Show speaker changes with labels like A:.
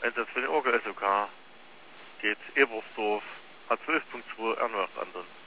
A: Einsatz für den Orgel SOK geht Ebersdorf A12.2 Ernst anderen.